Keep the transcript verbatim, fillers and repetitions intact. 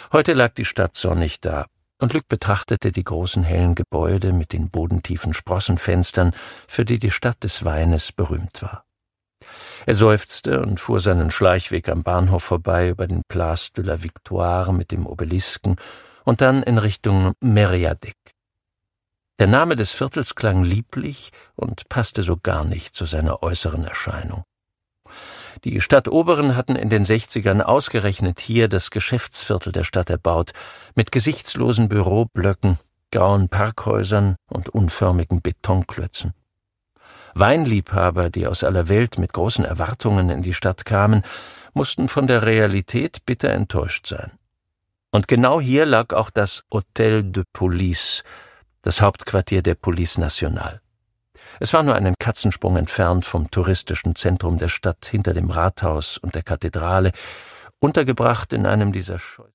Heute lag die Stadt sonnig da, und Luc betrachtete die großen hellen Gebäude mit den bodentiefen Sprossenfenstern, für die die Stadt des Weines berühmt war. Er seufzte und fuhr seinen Schleichweg am Bahnhof vorbei über den Place de la Victoire mit dem Obelisken und dann in Richtung Mériadeck. Der Name des Viertels klang lieblich und passte so gar nicht zu seiner äußeren Erscheinung. Die Stadtoberen hatten in den Sechzigern ausgerechnet hier das Geschäftsviertel der Stadt erbaut, mit gesichtslosen Büroblöcken, grauen Parkhäusern und unförmigen Betonklötzen. Weinliebhaber, die aus aller Welt mit großen Erwartungen in die Stadt kamen, mussten von der Realität bitter enttäuscht sein. Und genau hier lag auch das Hôtel de Police, das Hauptquartier der Police Nationale. Es war nur einen Katzensprung entfernt vom touristischen Zentrum der Stadt hinter dem Rathaus und der Kathedrale, untergebracht in einem dieser Scheu